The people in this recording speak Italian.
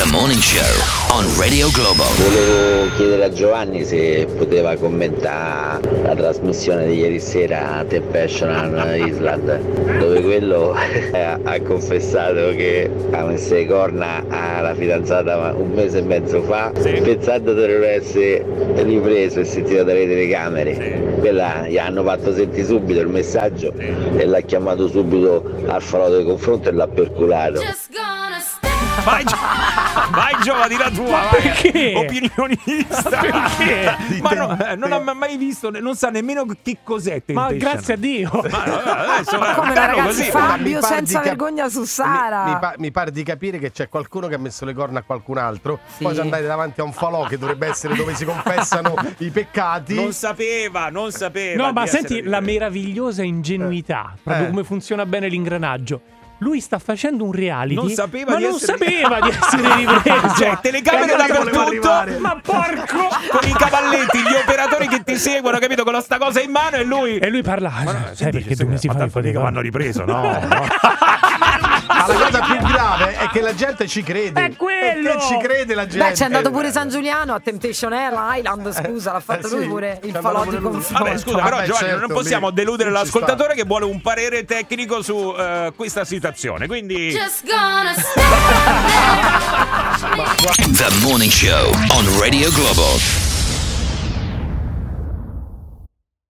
The Morning Show on Radio Globo. Volevo chiedere a Giovanni se poteva commentare la trasmissione di ieri sera a Temptation Island, dove quello ha confessato che ha messo le corna alla fidanzata un mese e mezzo fa, pensando di non essere ripreso e sentito dalle telecamere. Quella gli hanno fatto sentire subito il messaggio e l'ha chiamato subito al falò di confronto e l'ha perculato. Vai Giova, la tua, ma vai. Perché? Opinionista. Perché? Ma non ha mai visto, non sa nemmeno che cos'è Temptation. Ma grazie a Dio. Ma come ragazzi, così. Fabio senza vergogna su Sara. Mi pare di capire che c'è qualcuno che ha messo le corna a qualcun altro. Poi se andate davanti a un falò che dovrebbe essere dove si confessano i peccati. Non sapeva. No, ma senti la meravigliosa ingenuità, proprio come funziona bene l'ingranaggio. Lui sta facendo un reality, non sapeva ma di non essere... sapeva di essere ripreso. Cioè, telecamere dappertutto. Ma porco! Con i cavalletti, gli operatori che ti seguono, capito? Con sta cosa in mano e lui parla. Sai perché 2 mesi fa che vanno ripreso, no? Ma la cosa più grave è che la gente ci crede. È quello! Perché ci crede la gente? Beh, c'è andato pure San Giuliano a Temptation Island, scusa, l'ha fatto lui pure il falò di confronto. Vabbè, scusa, però Giovanni, certo, non possiamo deludere ci l'ascoltatore che vuole un parere tecnico su questa situazione, quindi The Morning Show on Radio Globo.